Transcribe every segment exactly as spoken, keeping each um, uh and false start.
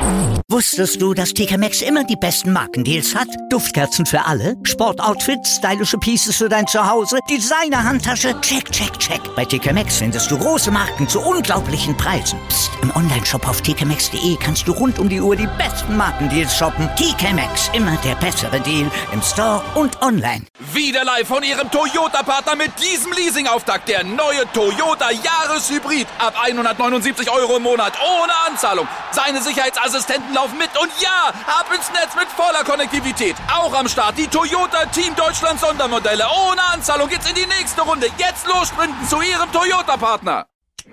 Wusstest du, dass T K Maxx immer die besten Markendeals hat? Duftkerzen für alle, Sportoutfits, stylische Pieces für dein Zuhause, Designer-Handtasche, check, check, check. Bei T K Maxx findest du große Marken zu unglaublichen Preisen. Psst. Im Onlineshop auf t k maxx punkt d e kannst du rund um die Uhr die besten Markendeals shoppen. T K Maxx, immer der bessere Deal im Store und online. Wieder live von Ihrem Toyota-Partner mit diesem Leasing-Auftakt. Der neue Toyota Jahreshybrid. Ab hundertneunundsiebzig Euro im Monat. Ohne Anzahlung. Seine Sicherheitsassistenten laufen mit. Und ja, ab ins Netz mit voller Konnektivität. Auch am Start die Toyota Team Deutschland Sondermodelle. Ohne Anzahlung geht's in die nächste Runde. Jetzt los sprinten zu Ihrem Toyota-Partner.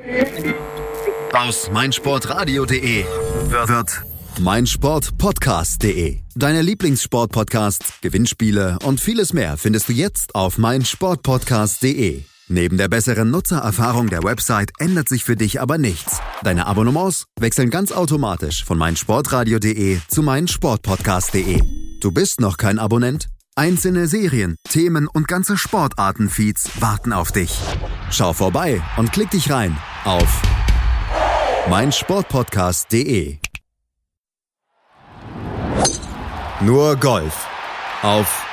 Aus meinsportradio punkt de wird, wird meinsportpodcast punkt de. Deine Lieblingssportpodcasts, Gewinnspiele und vieles mehr findest du jetzt auf meinsportpodcast punkt de. Neben der besseren Nutzererfahrung der Website ändert sich für dich aber nichts. Deine Abonnements wechseln ganz automatisch von meinsportradio punkt de zu meinsportpodcast punkt de. Du bist noch kein Abonnent? Einzelne Serien, Themen und ganze Sportarten-Feeds warten auf dich. Schau vorbei und klick dich rein auf meinsportpodcast punkt de. Nur Golf auf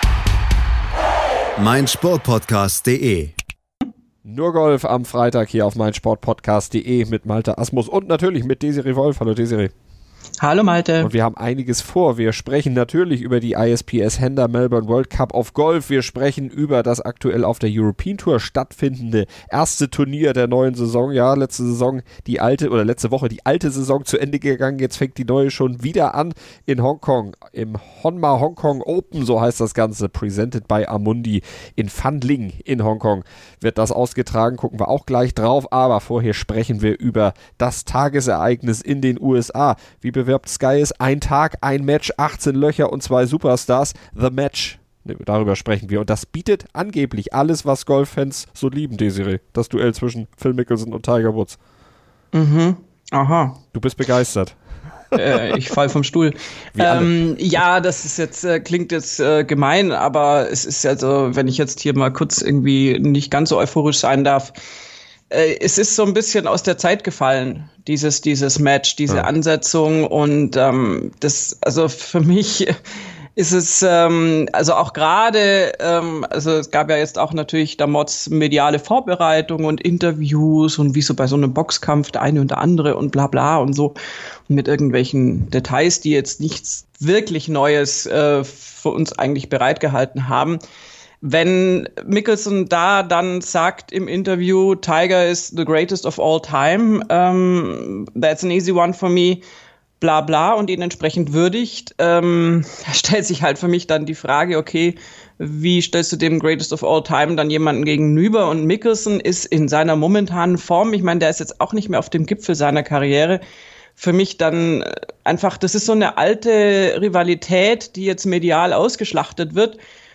meinsportpodcast punkt de. Nur Golf am Freitag hier auf meinsportpodcast punkt de mit Malte Asmus und natürlich mit Desiree Wolf. Hallo Desiree. Hallo Malte. Und wir haben einiges vor. Wir sprechen natürlich über die I S P S Hender Melbourne World Cup of Golf. Wir sprechen über das aktuell auf der European Tour stattfindende erste Turnier der neuen Saison. Ja, letzte Saison die alte oder letzte Woche die alte Saison zu Ende gegangen. Jetzt fängt die neue schon wieder an in Hongkong. Im Honma Hongkong Open, so heißt das Ganze, presented by Amundi in Fanling in Hongkong wird das ausgetragen. Gucken wir auch gleich drauf. Aber vorher sprechen wir über das Tagesereignis in den U S A. Wie bewirbt Sky es? Ein Tag, ein Match, achtzehn Löcher und zwei Superstars. The Match. Darüber sprechen wir. Und das bietet angeblich alles, was Golffans so lieben, Desiree. Das Duell zwischen Phil Mickelson und Tiger Woods. Mhm. Aha. Du bist begeistert. äh, ich fall vom Stuhl. Ähm, ja, das ist jetzt, äh, klingt jetzt äh, gemein, aber es ist also, wenn ich jetzt hier mal kurz irgendwie nicht ganz so euphorisch sein darf, äh, es ist so ein bisschen aus der Zeit gefallen, dieses, dieses Match, diese ja. Ansetzung und ähm, das, also für mich ist es, ähm, also auch gerade, ähm, also es gab ja jetzt auch natürlich da Mods mediale Vorbereitung und Interviews und wie so bei so einem Boxkampf der eine und der andere und bla bla und so und mit irgendwelchen Details, die jetzt nichts wirklich Neues äh, für uns eigentlich bereitgehalten haben. Wenn Mickelson da dann sagt im Interview, Tiger is the greatest of all time, um, that's an easy one for me, bla bla, und ihn entsprechend würdigt, ähm, stellt sich halt für mich dann die Frage, okay, wie stellst du dem Greatest of All Time dann jemanden gegenüber? Und Mickelson ist in seiner momentanen Form, ich meine, der ist jetzt auch nicht mehr auf dem Gipfel seiner Karriere, für mich dann einfach, das ist so eine alte Rivalität, die jetzt medial ausgeschlachtet wird,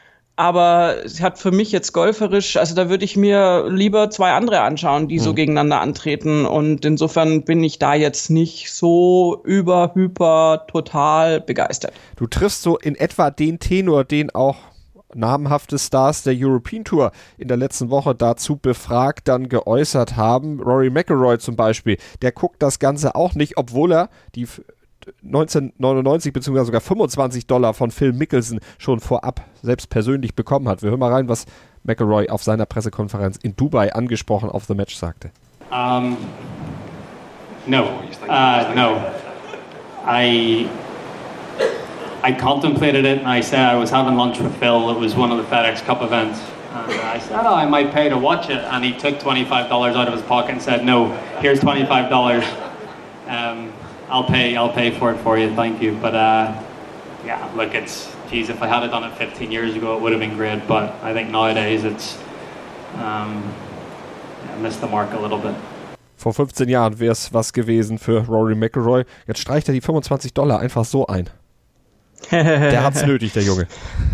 aber es hat für mich jetzt golferisch, also da würde ich mir lieber zwei andere anschauen, die mhm. so gegeneinander antreten. Und insofern bin ich da jetzt nicht so über, hyper, total begeistert. Du triffst so in etwa den Tenor, den auch namhafte Stars der European Tour in der letzten Woche dazu befragt dann geäußert haben. Rory McIlroy zum Beispiel, der guckt das Ganze auch nicht, obwohl er die neunzehnhundertneunundneunzig bzw. sogar fünfundzwanzig Dollar von Phil Mickelson schon vorab selbst persönlich bekommen hat. Wir hören mal rein, was McIlroy auf seiner Pressekonferenz in Dubai angesprochen auf The Match sagte. Um, no, uh, no. I I contemplated it and I said I was having lunch with Phil. It was one of the FedEx Cup events. And I said, oh, I might pay to watch it. And he took twenty-five dollars out of his pocket and said, no, here's twenty-five dollars. Um, I'll pay, I'll pay for it for you, thank you. But uh, yeah, look, it's, geez, if I had done it fifteen years ago, it would have been great. But I think nowadays it's, um, yeah, missed the mark a little bit. Vor fünfzehn Jahren wäre es was gewesen für Rory McIlroy. Jetzt streicht er die fünfundzwanzig Dollar einfach so ein. Der hat's nötig, der Junge.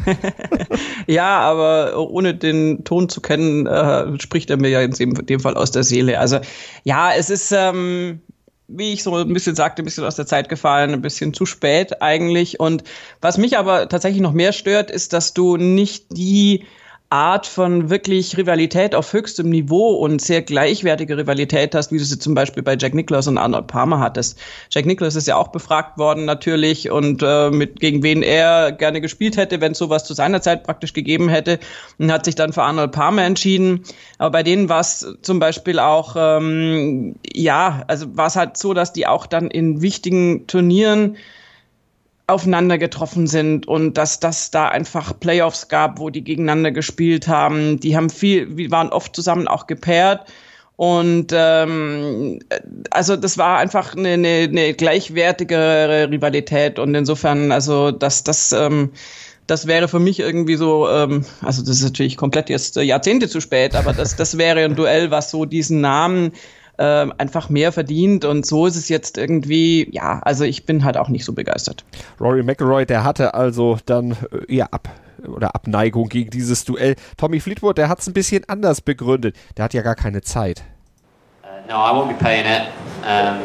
Ja, aber ohne den Ton zu kennen, äh, spricht er mir ja in dem, in dem Fall aus der Seele. Also ja, es ist, ähm, wie ich so ein bisschen sagte, ein bisschen aus der Zeit gefallen, ein bisschen zu spät eigentlich. Und was mich aber tatsächlich noch mehr stört, ist, dass du nicht die Art von wirklich Rivalität auf höchstem Niveau und sehr gleichwertige Rivalität hast, wie du sie zum Beispiel bei Jack Nicklaus und Arnold Palmer hattest. Jack Nicklaus ist ja auch befragt worden natürlich und äh, mit gegen wen er gerne gespielt hätte, wenn es sowas zu seiner Zeit praktisch gegeben hätte, und hat sich dann für Arnold Palmer entschieden. Aber bei denen war es zum Beispiel auch, ähm, ja, also war es halt so, dass die auch dann in wichtigen Turnieren aufeinander getroffen sind und dass das da einfach Playoffs gab, wo die gegeneinander gespielt haben. Die haben viel, die waren oft zusammen auch gepaart und ähm, also das war einfach eine, eine, eine gleichwertige Rivalität und insofern, also dass das ähm, das wäre für mich irgendwie so, ähm, also das ist natürlich komplett jetzt Jahrzehnte zu spät, aber das, das wäre ein Duell, was so diesen Namen äh, einfach mehr verdient und so ist es jetzt irgendwie, ja, also ich bin halt auch nicht so begeistert. Rory McIlroy, der hatte also dann eher ab oder Abneigung gegen dieses Duell. Tommy Fleetwood, der hat es ein bisschen anders begründet. Der hat ja gar keine Zeit. Uh, no, I won't be playing it. Um,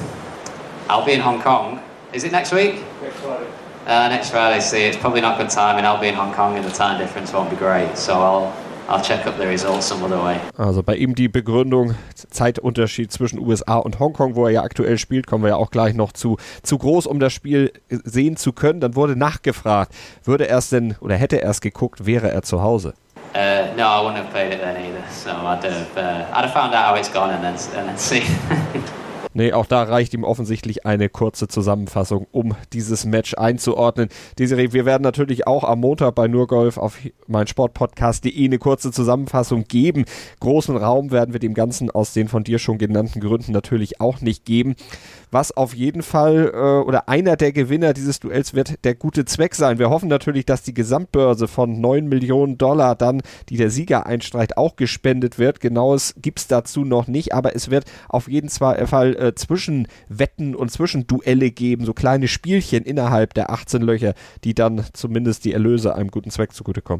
I'll be in Hong Kong. Is it next week? Next Friday. Uh, next Friday, see, it's probably not good timing. I'll be in Hong Kong and the time difference won't be great. So I'll I'll check up the results some other way. Also bei ihm die Begründung, Zeitunterschied zwischen U S A und Hongkong, wo er ja aktuell spielt, kommen wir ja auch gleich noch zu, zu groß, um das Spiel sehen zu können. Dann wurde nachgefragt, würde er es denn, oder hätte er es geguckt, wäre er zu Hause? Uh, no, I wouldn't have played it then either. So I'd have, uh, I'd have found out how it's gone and then, and then see. Nee, auch da reicht ihm offensichtlich eine kurze Zusammenfassung, um dieses Match einzuordnen. Desiree, wir werden natürlich auch am Montag bei NurGolf auf meinsportpodcast punkt de eine kurze Zusammenfassung geben. Großen Raum werden wir dem Ganzen aus den von dir schon genannten Gründen natürlich auch nicht geben. Was auf jeden Fall äh, oder einer der Gewinner dieses Duells wird der gute Zweck sein. Wir hoffen natürlich, dass die Gesamtbörse von neun Millionen Dollar dann, die der Sieger einstreicht, auch gespendet wird. Genaues gibt es dazu noch nicht, aber es wird auf jeden Fall äh, Zwischenwetten und Zwischenduelle geben, so kleine Spielchen innerhalb der achtzehn Löcher, die dann zumindest die Erlöse einem guten Zweck zugutekommen.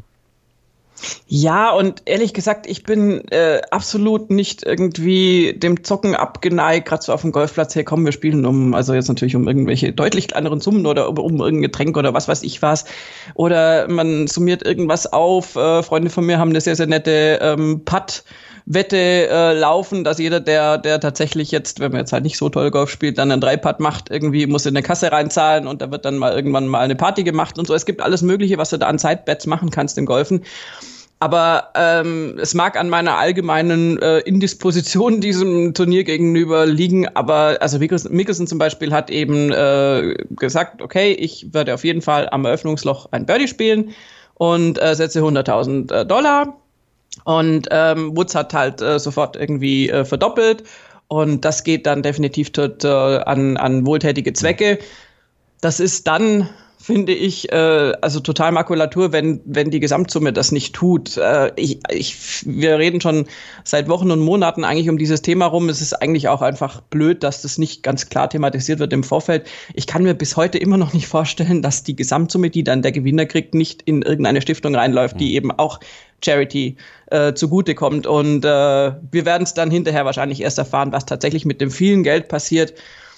Ja, und ehrlich gesagt, ich bin äh, absolut nicht irgendwie dem Zocken abgeneigt, gerade so auf dem Golfplatz, hey komm, wir spielen um, also jetzt natürlich um irgendwelche deutlich kleineren Summen oder um, um irgendein Getränk oder was weiß ich was. Oder man summiert irgendwas auf. Äh, Freunde von mir haben eine sehr, sehr nette ähm, Putt- Wette äh, laufen, dass jeder, der der tatsächlich jetzt, wenn man jetzt halt nicht so toll Golf spielt, dann einen Dreipad macht, irgendwie muss in eine Kasse reinzahlen und da wird dann mal irgendwann mal eine Party gemacht und so. Es gibt alles Mögliche, was du da an Sidebets machen kannst im Golfen. Aber ähm, es mag an meiner allgemeinen äh, Indisposition diesem Turnier gegenüber liegen, aber also Mickelson, Mickelson zum Beispiel hat eben äh, gesagt, okay, ich werde auf jeden Fall am Eröffnungsloch ein Birdie spielen und äh, setze hunderttausend äh, Dollar. Und ähm, Woods hat halt äh, sofort irgendwie äh, verdoppelt und das geht dann definitiv tot, äh, an, an wohltätige Zwecke. Das ist dann, finde ich, äh, also total Makulatur, wenn wenn die Gesamtsumme das nicht tut. Äh, ich, ich, wir reden schon seit Wochen und Monaten eigentlich um dieses Thema rum. Es ist eigentlich auch einfach blöd, dass das nicht ganz klar thematisiert wird im Vorfeld. Ich kann mir bis heute immer noch nicht vorstellen, dass die Gesamtsumme, die dann der Gewinner kriegt, nicht in irgendeine Stiftung reinläuft, die eben auch Charity äh, zugutekommt. Und äh, wir werden es dann hinterher wahrscheinlich erst erfahren, was tatsächlich mit dem vielen Geld passiert.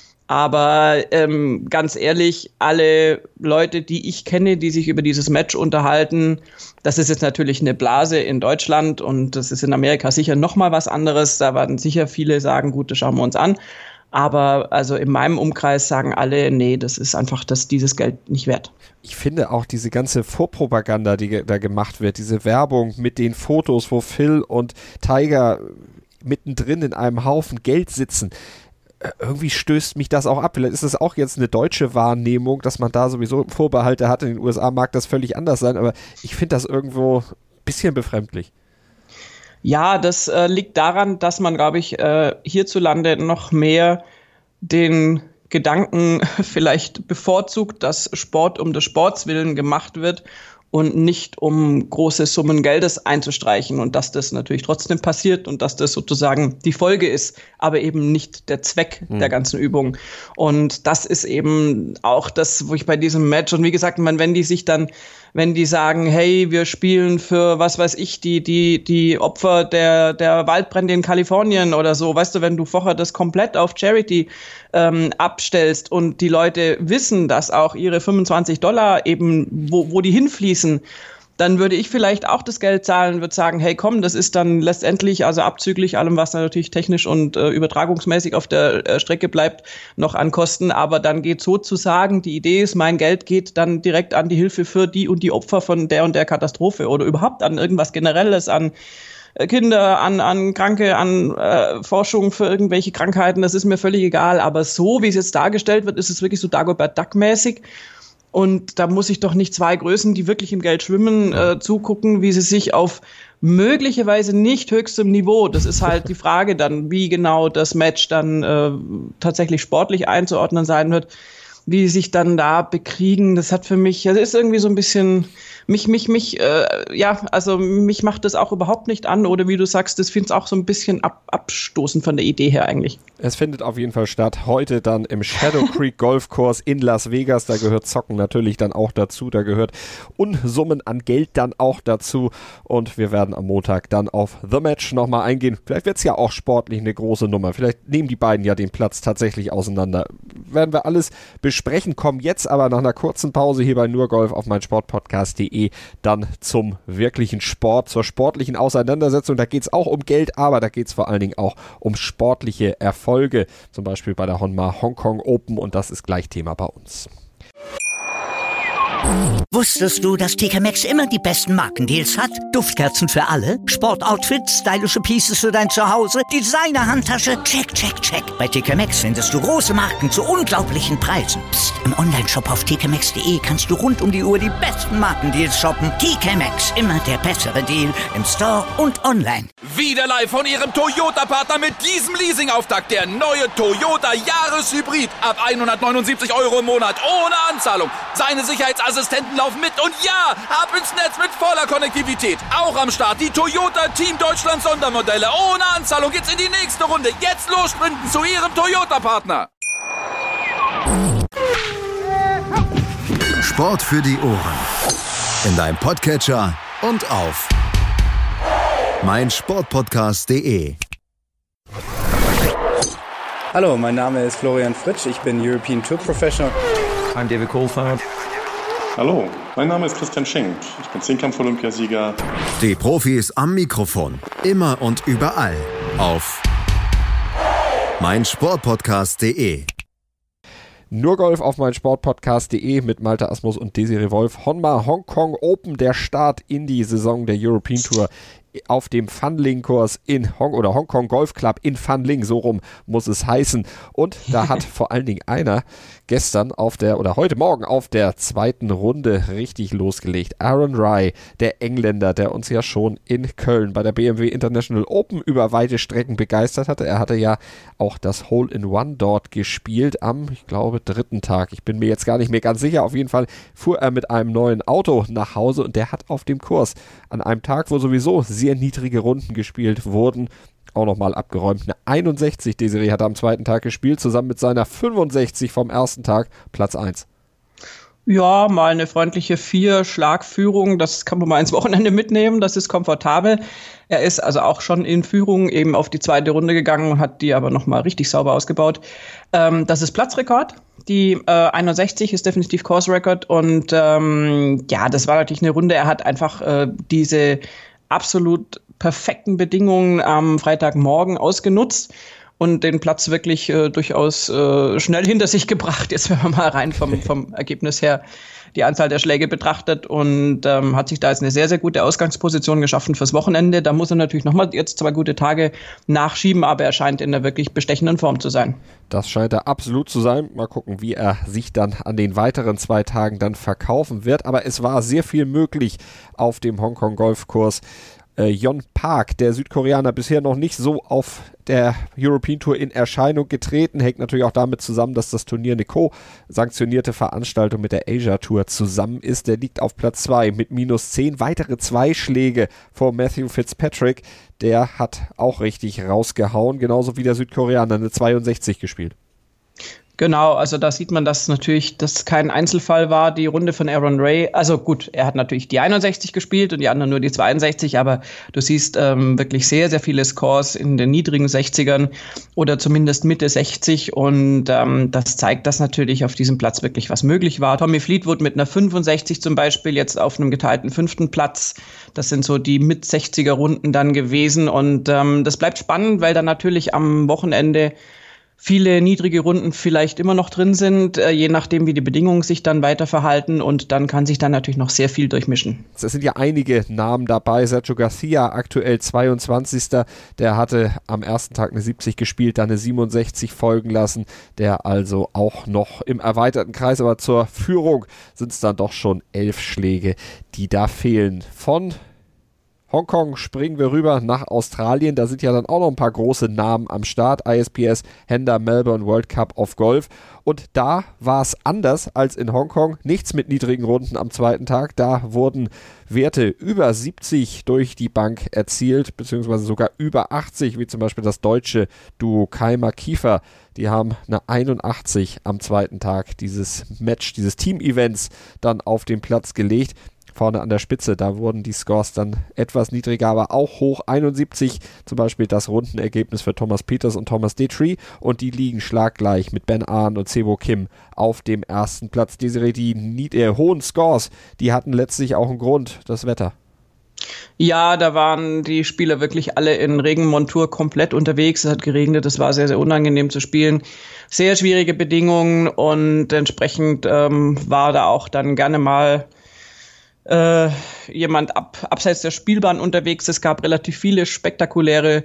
Aber ähm, ganz ehrlich, alle Leute, die ich kenne, die sich über dieses Match unterhalten, das ist jetzt natürlich eine Blase in Deutschland und das ist in Amerika sicher noch mal was anderes. Da werden sicher viele sagen, gut, das schauen wir uns an. Aber also in meinem Umkreis sagen alle, nee, das ist einfach das, dieses Geld nicht wert. Ich finde auch diese ganze Vorpropaganda, die ge- da gemacht wird, diese Werbung mit den Fotos, wo Phil und Tiger mittendrin in einem Haufen Geld sitzen, irgendwie stößt mich das auch ab. Vielleicht ist es auch jetzt eine deutsche Wahrnehmung, dass man da sowieso Vorbehalte hat. In den U S A mag das völlig anders sein, aber ich finde das irgendwo ein bisschen befremdlich. Ja, das äh, liegt daran, dass man, glaube ich, äh, hierzulande noch mehr den Gedanken vielleicht bevorzugt, dass Sport um des Sports willen gemacht wird und nicht um große Summen Geldes einzustreichen und dass das natürlich trotzdem passiert und dass das sozusagen die Folge ist, aber eben nicht der Zweck mhm. der ganzen Übung. Und das ist eben auch das, wo ich bei diesem Match, und wie gesagt, man, wenn die sich dann, wenn die sagen, hey, wir spielen für, was weiß ich, die die die Opfer der der Waldbrände in Kalifornien oder so, weißt du, wenn du vorher das komplett auf Charity ähm, abstellst und die Leute wissen, dass auch ihre fünfundzwanzig Dollar eben, wo wo die hinfließen, dann würde ich vielleicht auch das Geld zahlen und würde sagen, hey komm, das ist dann letztendlich, also abzüglich allem, was dann natürlich technisch und äh, übertragungsmäßig auf der äh, Strecke bleibt, noch an Kosten, aber dann geht sozusagen, die Idee ist, mein Geld geht dann direkt an die Hilfe für die und die Opfer von der und der Katastrophe oder überhaupt an irgendwas Generelles, an Kinder, an, an Kranke, an äh, Forschung für irgendwelche Krankheiten, das ist mir völlig egal, aber so, wie es jetzt dargestellt wird, ist es wirklich so Dagobert Duck-mäßig. Und da muss ich doch nicht zwei Größen, die wirklich im Geld schwimmen, äh, zugucken, wie sie sich auf möglicherweise nicht höchstem Niveau, das ist halt die Frage dann, wie genau das Match dann äh, tatsächlich sportlich einzuordnen sein wird, wie sie sich dann da bekriegen, das hat für mich, das ist irgendwie so ein bisschen, mich, mich, mich, äh, ja, also mich macht das auch überhaupt nicht an oder wie du sagst, das finde ich auch so ein bisschen ab, abstoßend von der Idee her eigentlich. Es findet auf jeden Fall statt, heute dann im Shadow Creek Golfkurs in Las Vegas, da gehört Zocken natürlich dann auch dazu, da gehört Unsummen an Geld dann auch dazu und wir werden am Montag dann auf The Match nochmal eingehen, vielleicht wird es ja auch sportlich eine große Nummer, vielleicht nehmen die beiden ja den Platz tatsächlich auseinander, werden wir alles besprechen, kommen jetzt aber nach einer kurzen Pause hier bei Nur Golf auf meinsportpodcast punkt de dann zum wirklichen Sport, zur sportlichen Auseinandersetzung. Da geht es auch um Geld, aber da geht es vor allen Dingen auch um sportliche Erfolge, zum Beispiel bei der Honma Hong Kong Open und das ist gleich Thema bei uns. Wusstest du, dass T K Maxx immer die besten Markendeals hat? Duftkerzen für alle, Sportoutfits, stylische Pieces für dein Zuhause, Designer-Handtasche, check, check, check. Bei T K Maxx findest du große Marken zu unglaublichen Preisen. Psst. Im Onlineshop auf t k maxx punkt de kannst du rund um die Uhr die besten Markendeals shoppen. T K Maxx, immer der bessere Deal im Store und online. Wieder live von ihrem Toyota-Partner mit diesem Leasing-Auftakt. Der neue Toyota Jahreshybrid. Ab hundertneunundsiebzig Euro im Monat ohne Anzahlung. Seine Sicherheitsassistenten laufen mit und ja, ab ins Netz mit voller Konnektivität. Auch am Start die Toyota Team Deutschland Sondermodelle. Ohne Anzahlung geht's in die nächste Runde. Jetzt los sprinten zu ihrem Toyota-Partner. Sport für die Ohren. In deinem Podcatcher und auf meinsportpodcast punkt de. Hallo, mein Name ist Florian Fritsch, ich bin European Tour Professional. I'm David Coulthard. Hallo, mein Name ist Christian Schenk, ich bin Zehnkampf-Olympiasieger. Die Profis am Mikrofon, immer und überall auf meinsportpodcast punkt de. Nur Golf auf meinsportpodcast punkt de mit Malte Asmus und Desiree Wolf. Honma Hong Kong Open, der Start in die Saison der European Tour auf dem Fanling-Kurs in Hong oder Hong Kong Golf Club in Fanling, so rum muss es heißen. Und da hat vor allen Dingen einer gestern auf der oder heute Morgen auf der zweiten Runde richtig losgelegt. Aaron Rai, der Engländer, der uns ja schon in Köln bei der B M W International Open über weite Strecken begeistert hatte. Er hatte ja auch das Hole-in-One dort gespielt am, ich glaube, dritten Tag. Ich bin mir jetzt gar nicht mehr ganz sicher. Auf jeden Fall fuhr er mit einem neuen Auto nach Hause und der hat auf dem Kurs an einem Tag, wo sowieso sehr niedrige Runden gespielt wurden, auch nochmal abgeräumt. Eine einundsechzig, Desiree hat er am zweiten Tag gespielt, zusammen mit seiner fünfundsechzig vom ersten Tag, Platz eins. Ja, mal eine freundliche Vier-Schlag-Führung, das kann man mal ins Wochenende mitnehmen, das ist komfortabel. Er ist also auch schon in Führung eben auf die zweite Runde gegangen, hat die aber nochmal richtig sauber ausgebaut. Ähm, das ist Platzrekord. Die äh, einundsechzig ist definitiv Course Record und ähm, ja, das war natürlich eine Runde. Er hat einfach äh, diese absolut perfekten Bedingungen am Freitagmorgen ausgenutzt und den Platz wirklich äh, durchaus äh, schnell hinter sich gebracht, jetzt wenn man mal rein vom, vom Ergebnis her die Anzahl der Schläge betrachtet und ähm, hat sich da jetzt eine sehr, sehr gute Ausgangsposition geschaffen fürs Wochenende. Da muss er natürlich nochmal jetzt zwei gute Tage nachschieben, aber er scheint in der wirklich bestechenden Form zu sein. Das scheint er absolut zu sein. Mal gucken, wie er sich dann an den weiteren zwei Tagen dann verkaufen wird. Aber es war sehr viel möglich auf dem Hongkong Golfkurs. Äh, Yeon Park, der Südkoreaner, bisher noch nicht so auf der European Tour in Erscheinung getreten. Hängt natürlich auch damit zusammen, dass das Turnier eine co-sanktionierte Veranstaltung mit der Asia Tour zusammen ist. Der liegt auf Platz zwei mit minus zehn. Weitere zwei Schläge vor Matthew Fitzpatrick. Der hat auch richtig rausgehauen, genauso wie der Südkoreaner eine zweiundsechzig gespielt. Genau, also da sieht man, dass natürlich das kein Einzelfall war, die Runde von Aaron Ray. Also gut, er hat natürlich die einundsechzig gespielt und die anderen nur die zweiundsechzig, aber du siehst ähm, wirklich sehr, sehr viele Scores in den niedrigen sechzigern oder zumindest Mitte sechzig und ähm, das zeigt, dass natürlich auf diesem Platz wirklich was möglich war. Tommy Fleetwood mit einer fünfundsechzig zum Beispiel, jetzt auf einem geteilten fünften Platz. Das sind so die Mit-sechziger Runden dann gewesen und ähm, das bleibt spannend, weil dann natürlich am Wochenende viele niedrige Runden vielleicht immer noch drin sind, äh, je nachdem, wie die Bedingungen sich dann weiter verhalten und dann kann sich dann natürlich noch sehr viel durchmischen. Es sind ja einige Namen dabei. Sergio Garcia, aktuell zweiundzwanzigster Der hatte am ersten Tag eine siebzig gespielt, dann eine siebenundsechzig folgen lassen. Der also auch noch im erweiterten Kreis, aber zur Führung sind es dann doch schon elf Schläge, die da fehlen. Von Hongkong springen wir rüber nach Australien. Da sind ja dann auch noch ein paar große Namen am Start. I S P S Hender Melbourne World Cup of Golf. Und da war es anders als in Hongkong. Nichts mit niedrigen Runden am zweiten Tag. Da wurden Werte über siebzig durch die Bank erzielt, beziehungsweise sogar über achtzig, wie zum Beispiel das deutsche Duo Keimer Kiefer. Die haben eine einundachtzig am zweiten Tag dieses Match, dieses Team-Events dann auf den Platz gelegt. Vorne an der Spitze, da wurden die Scores dann etwas niedriger, aber auch hoch. einundsiebzig zum Beispiel das Rundenergebnis für Thomas Pieters und Thomas Detry und die liegen schlaggleich mit Ben An und Sebo Kim auf dem ersten Platz. Desiree, die nied- äh, hohen Scores, die hatten letztlich auch einen Grund, das Wetter. Ja, da waren die Spieler wirklich alle in Regenmontur komplett unterwegs. Es hat geregnet, es war sehr, sehr unangenehm zu spielen. Sehr schwierige Bedingungen und entsprechend ähm, war da auch dann gerne mal Äh, jemand ab, abseits der Spielbahn unterwegs. Es gab relativ viele spektakuläre,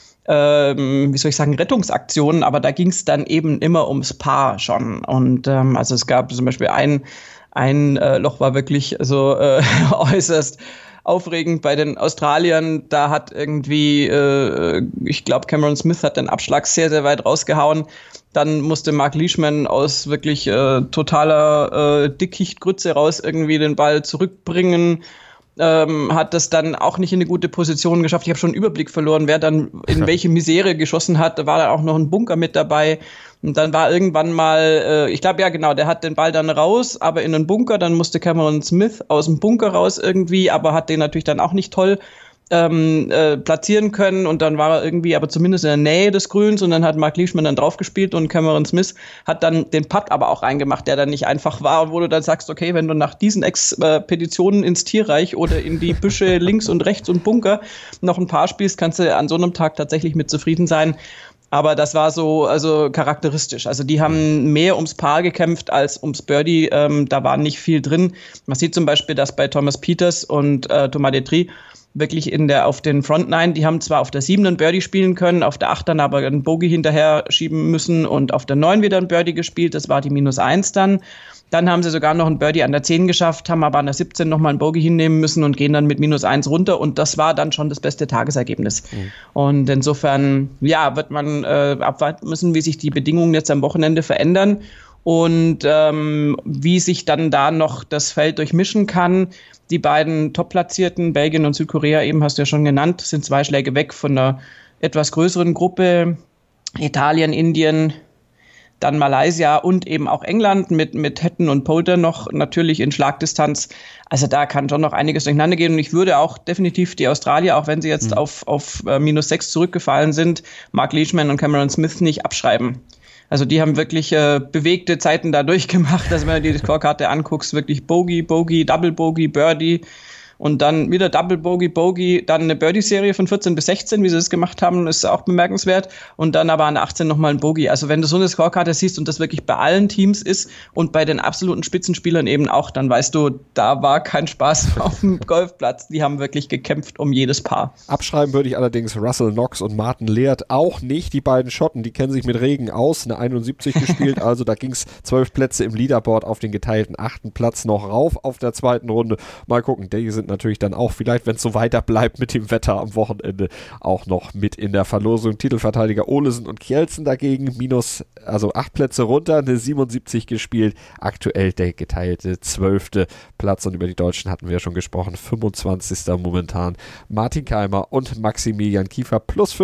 ähm, wie soll ich sagen, Rettungsaktionen, aber da ging es dann eben immer ums Paar schon. Und ähm, also es gab zum Beispiel ein, ein äh, Loch war wirklich so äh, äußerst aufregend bei den Australiern. Da hat irgendwie, äh, ich glaube, Cameron Smith hat den Abschlag sehr, sehr weit rausgehauen. Dann musste Mark Leishman aus wirklich äh, totaler äh, Dickichtgrütze raus irgendwie den Ball zurückbringen. Ähm, hat das dann auch nicht in eine gute Position geschafft. Ich habe schon einen Überblick verloren, wer dann in welche Misere geschossen hat. Da war dann auch noch ein Bunker mit dabei. Und dann war irgendwann mal, äh, ich glaube, ja genau, der hat den Ball dann raus, aber in einen Bunker. Dann musste Cameron Smith aus dem Bunker raus irgendwie, aber hat den natürlich dann auch nicht toll ähm, äh, platzieren können. Und dann war er irgendwie aber zumindest in der Nähe des Grüns. Und dann hat Mark Leishman dann draufgespielt und Cameron Smith hat dann den Putt aber auch reingemacht, der dann nicht einfach war, wo du dann sagst, okay, wenn du nach diesen Expeditionen ins Tierreich oder in die Büsche links und rechts und Bunker noch ein Paar spielst, kannst du an so einem Tag tatsächlich mit zufrieden sein. Aber das war so also charakteristisch. Also die haben mehr ums Paar gekämpft als ums Birdie. Ähm, da war nicht viel drin. Man sieht zum Beispiel, dass bei Thomas Pieters und äh, Thomas Detry wirklich in der auf den Front Nine, die haben zwar auf der sieben einen Birdie spielen können, auf der acht dann aber einen Bogey hinterher schieben müssen und auf der neun wieder ein Birdie gespielt. Das war die minus eins dann. Dann haben sie sogar noch ein Birdie an der zehn geschafft, haben aber an der siebzehn nochmal einen Bogey hinnehmen müssen und gehen dann mit minus eins runter. Und das war dann schon das beste Tagesergebnis. Mhm. Und insofern, ja, wird man äh, abwarten müssen, wie sich die Bedingungen jetzt am Wochenende verändern und ähm, wie sich dann da noch das Feld durchmischen kann. Die beiden Top-Platzierten, Belgien und Südkorea, eben hast du ja schon genannt, sind zwei Schläge weg von einer etwas größeren Gruppe. Italien, Indien, dann Malaysia und eben auch England mit, mit Hatton und Poulter noch natürlich in Schlagdistanz. Also da kann schon noch einiges durcheinander gehen. Und ich würde auch definitiv die Australier, auch wenn sie jetzt mhm. auf, auf äh, minus sechs zurückgefallen sind, Mark Leishman und Cameron Smith nicht abschreiben. Also die haben wirklich äh, bewegte Zeiten da durchgemacht, dass wenn du dir die Scorekarte anguckst, wirklich Bogey, Bogey, Double Bogey, Birdie und dann wieder Double Bogey, Bogey, dann eine Birdie-Serie von vierzehn bis sechzehn, wie sie das gemacht haben, ist auch bemerkenswert und dann aber an der achtzehn nochmal ein Bogey. Also wenn du so eine Scorekarte siehst und das wirklich bei allen Teams ist und bei den absoluten Spitzenspielern eben auch, dann weißt du, da war kein Spaß auf dem Golfplatz. Die haben wirklich gekämpft um jedes Paar. Abschreiben würde ich allerdings Russell Knox und Martin Laird auch nicht. Die beiden Schotten, die kennen sich mit Regen aus, eine einundsiebzig gespielt, also da ging es zwölf Plätze im Leaderboard auf den geteilten achten Platz noch rauf auf der zweiten Runde. Mal gucken, die sind natürlich dann auch vielleicht, wenn es so weiter bleibt mit dem Wetter am Wochenende, auch noch mit in der Verlosung. Titelverteidiger Olesen und Kjeldsen dagegen minus, also acht Plätze runter, eine siebenundsiebzig gespielt. Aktuell der geteilte zwölfte Platz und über die Deutschen hatten wir ja schon gesprochen, fünfundzwanzigster momentan Martin Keimer und Maximilian Kiefer plus fünf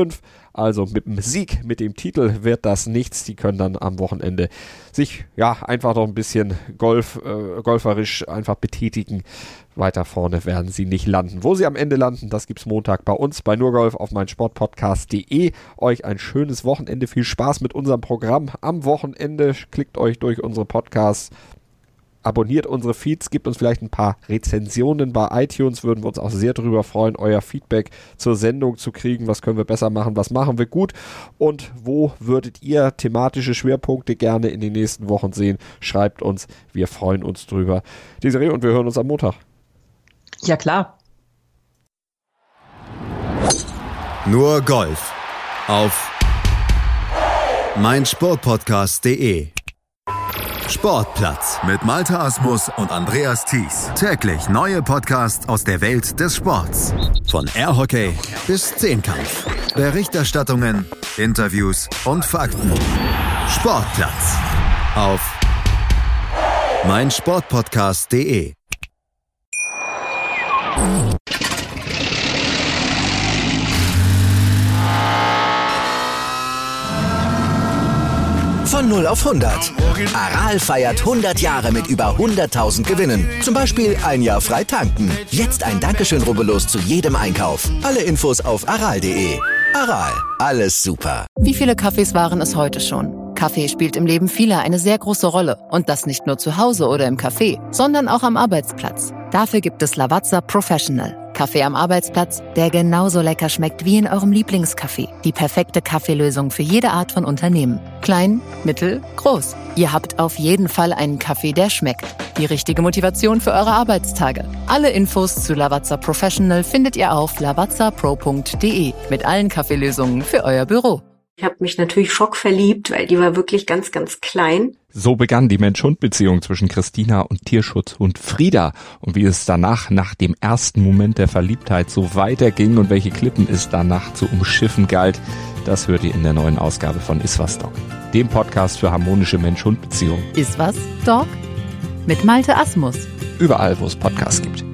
Also mit dem Sieg, mit dem Titel wird das nichts. Die können dann am Wochenende sich ja einfach noch ein bisschen Golf, äh, golferisch einfach betätigen. Weiter vorne werden sie nicht landen. Wo sie am Ende landen, das gibt's Montag bei uns bei Nurgolf auf meinsportpodcast punkt de. Euch ein schönes Wochenende, viel Spaß mit unserem Programm am Wochenende. Klickt euch durch unsere Podcasts, abonniert unsere Feeds, gebt uns vielleicht ein paar Rezensionen bei iTunes, würden wir uns auch sehr darüber freuen, euer Feedback zur Sendung zu kriegen. Was können wir besser machen, was machen wir gut und wo würdet ihr thematische Schwerpunkte gerne in den nächsten Wochen sehen? Schreibt uns, wir freuen uns drüber. Desiree, und wir hören uns am Montag. Ja, klar. Nur Golf auf meinsportpodcast punkt de. Sportplatz mit Malte Asmus und Andreas Thies. Täglich neue Podcasts aus der Welt des Sports. Von Airhockey bis Zehnkampf. Berichterstattungen, Interviews und Fakten. Sportplatz auf meinsportpodcast punkt de. Von null auf hundert. Aral feiert hundert Jahre mit über hunderttausend Gewinnen. Zum Beispiel ein Jahr frei tanken. Jetzt ein Dankeschön, rubbellos zu jedem Einkauf. Alle Infos auf aral punkt de. Aral, alles super. Wie viele Kaffees waren es heute schon? Kaffee spielt im Leben vieler eine sehr große Rolle. Und das nicht nur zu Hause oder im Café, sondern auch am Arbeitsplatz. Dafür gibt es Lavazza Professional. Kaffee am Arbeitsplatz, der genauso lecker schmeckt wie in eurem Lieblingscafé. Die perfekte Kaffeelösung für jede Art von Unternehmen. Klein, mittel, groß. Ihr habt auf jeden Fall einen Kaffee, der schmeckt. Die richtige Motivation für eure Arbeitstage. Alle Infos zu Lavazza Professional findet ihr auf lavazza pro punkt de mit allen Kaffeelösungen für euer Büro. Ich habe mich natürlich schockverliebt, weil die war wirklich ganz, ganz klein. So begann die Mensch-Hund-Beziehung zwischen Christina und Tierschutzhund Frieda. Und wie es danach, nach dem ersten Moment der Verliebtheit, so weiterging und welche Klippen es danach zu umschiffen galt, das hört ihr in der neuen Ausgabe von Iswas Dog, dem Podcast für harmonische Mensch-Hund-Beziehungen. Iswas Dog? Mit Malte Asmus. Überall, wo es Podcasts gibt.